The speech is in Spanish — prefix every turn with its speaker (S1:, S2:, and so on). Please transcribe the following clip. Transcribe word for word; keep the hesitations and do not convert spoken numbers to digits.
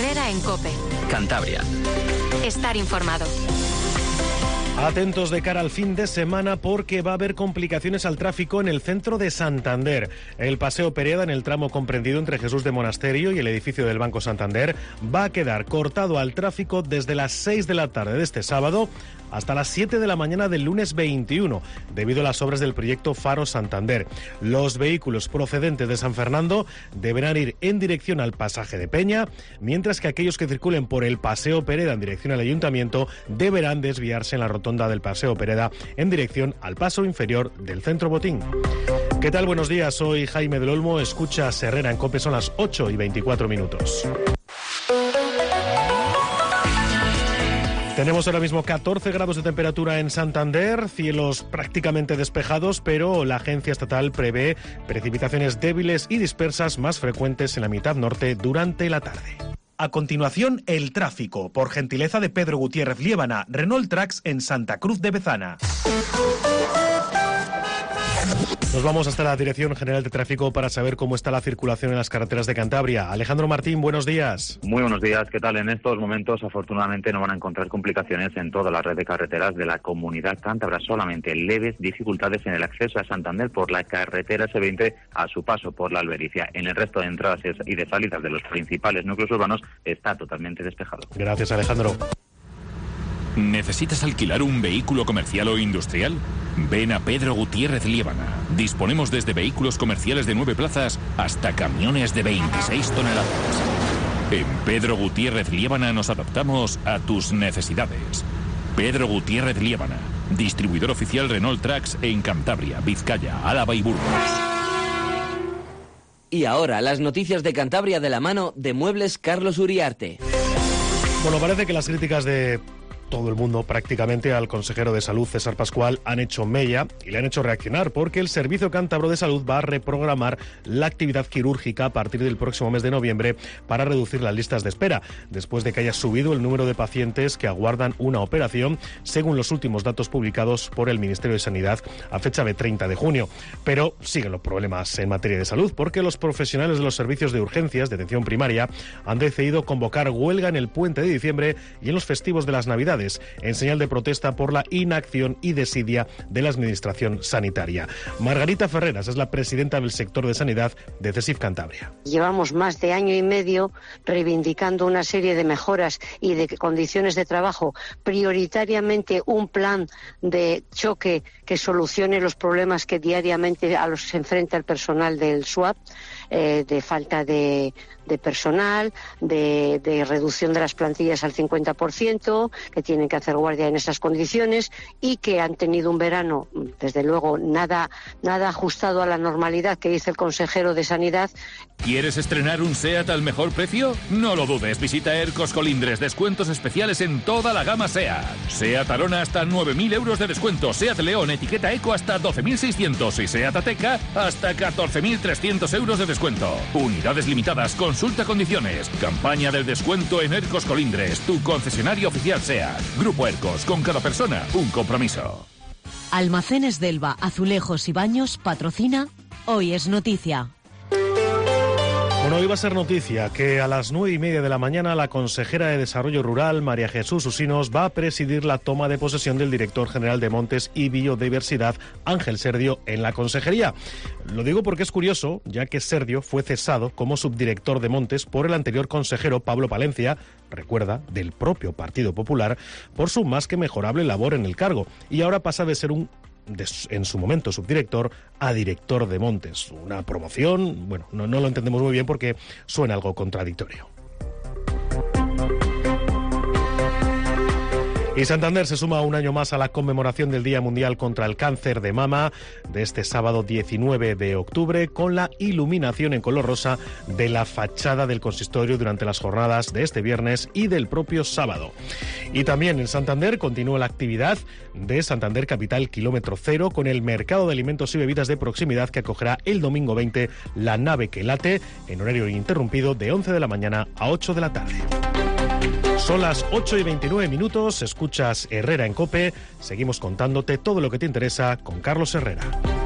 S1: Herrera en COPE.
S2: Cantabria.
S1: Estar informado.
S3: Atentos de cara al fin de semana porque va a haber complicaciones al tráfico en el centro de Santander. El Paseo Pereda, en el tramo comprendido entre Jesús de Monasterio y el edificio del Banco Santander, va a quedar cortado al tráfico desde las seis de la tarde de este sábado hasta las siete de la mañana del lunes veintiuno, debido a las obras del proyecto Faro Santander. Los vehículos procedentes de San Fernando deberán ir en dirección al pasaje de Peña, mientras que aquellos que circulen por el Paseo Pereda en dirección al Ayuntamiento deberán desviarse en la rotonda del Paseo Pereda en dirección al paso inferior del Centro Botín. ¿Qué tal? Buenos días, soy Jaime del Olmo, escuchas Herrera en COPE, son las ocho y veinticuatro minutos. Tenemos ahora mismo catorce grados de temperatura en Santander, cielos prácticamente despejados, pero la agencia estatal prevé precipitaciones débiles y dispersas más frecuentes en la mitad norte durante la tarde. A continuación, el tráfico, por gentileza de Pedro Gutiérrez Liébana, Renault Trax en Santa Cruz de Bezana. Nos vamos hasta la Dirección General de Tráfico para saber cómo está la circulación en las carreteras de Cantabria. Alejandro Martín, buenos días.
S4: Muy buenos días, ¿qué tal? En estos momentos, afortunadamente, no van a encontrar complicaciones en toda la red de carreteras de la comunidad cántabra, solamente leves dificultades en el acceso a Santander por la carretera ese veinte a su paso por la Albericia. En el resto de entradas y de salidas de los principales núcleos urbanos está totalmente despejado.
S3: Gracias, Alejandro.
S5: ¿Necesitas alquilar un vehículo comercial o industrial? Ven a Pedro Gutiérrez Liébana. Disponemos desde vehículos comerciales de nueve plazas hasta camiones de veintiséis toneladas. En Pedro Gutiérrez Liébana nos adaptamos a tus necesidades. Pedro Gutiérrez Liébana, distribuidor oficial Renault Trax en Cantabria, Vizcaya, Álava y Burgos.
S2: Y ahora las noticias de Cantabria de la mano de Muebles Carlos Uriarte.
S3: Bueno, parece que las críticas de todo el mundo prácticamente al consejero de Salud, César Pascual, han hecho mella y le han hecho reaccionar porque el Servicio Cántabro de Salud va a reprogramar la actividad quirúrgica a partir del próximo mes de noviembre para reducir las listas de espera, después de que haya subido el número de pacientes que aguardan una operación, según los últimos datos publicados por el Ministerio de Sanidad a fecha de treinta de junio. Pero siguen los problemas en materia de salud porque los profesionales de los servicios de urgencias de atención primaria han decidido convocar huelga en el puente de diciembre y en los festivos de las Navidades, en señal de protesta por la inacción y desidia de la Administración Sanitaria. Margarita Ferreras es la presidenta del sector de sanidad de CESIF Cantabria.
S6: Llevamos más de año y medio reivindicando una serie de mejoras y de condiciones de trabajo, prioritariamente un plan de choque que solucione los problemas que diariamente a los se enfrenta el personal del S U A P, eh, de falta de, de personal, de, de reducción de las plantillas al cincuenta por ciento, que tienen que hacer guardia en esas condiciones y que han tenido un verano, desde luego, nada, nada ajustado a la normalidad que dice el consejero de Sanidad.
S5: ¿Quieres estrenar un SEAT al mejor precio? No lo dudes, visita Ercos Colindres, descuentos especiales en toda la gama SEAT. SEAT Arona hasta nueve mil euros de descuento, SEAT León etiqueta Eco hasta doce mil seiscientos y SEAT Ateca hasta catorce mil trescientos euros de descuento. Unidades limitadas, consulta condiciones. Campaña del descuento en Ercos Colindres, tu concesionario oficial SEAT. Grupo Ercos, con cada persona un compromiso.
S7: Almacenes Delva, Azulejos y Baños patrocina Hoy es Noticia.
S3: Bueno, hoy va a ser noticia que a las nueve y media de la mañana la consejera de Desarrollo Rural, María Jesús Usinos, va a presidir la toma de posesión del director general de Montes y Biodiversidad, Ángel Serdio, en la consejería. Lo digo porque es curioso, ya que Serdio fue cesado como subdirector de Montes por el anterior consejero Pablo Palencia, recuerda, del propio Partido Popular, por su más que mejorable labor en el cargo, y ahora pasa de ser un De, en su momento subdirector a director de Montes. Una promoción, bueno, no, no lo entendemos muy bien porque suena algo contradictorio. Y Santander se suma un año más a la conmemoración del Día Mundial contra el Cáncer de Mama de este sábado diecinueve de octubre con la iluminación en color rosa de la fachada del consistorio durante las jornadas de este viernes y del propio sábado. Y también en Santander continúa la actividad de Santander Capital Kilómetro Cero con el mercado de alimentos y bebidas de proximidad que acogerá el domingo veinte la nave que late en horario ininterrumpido de once de la mañana a ocho de la tarde. Son las ocho y veintinueve minutos, escuchas Herrera en COPE, seguimos contándote todo lo que te interesa con Carlos Herrera.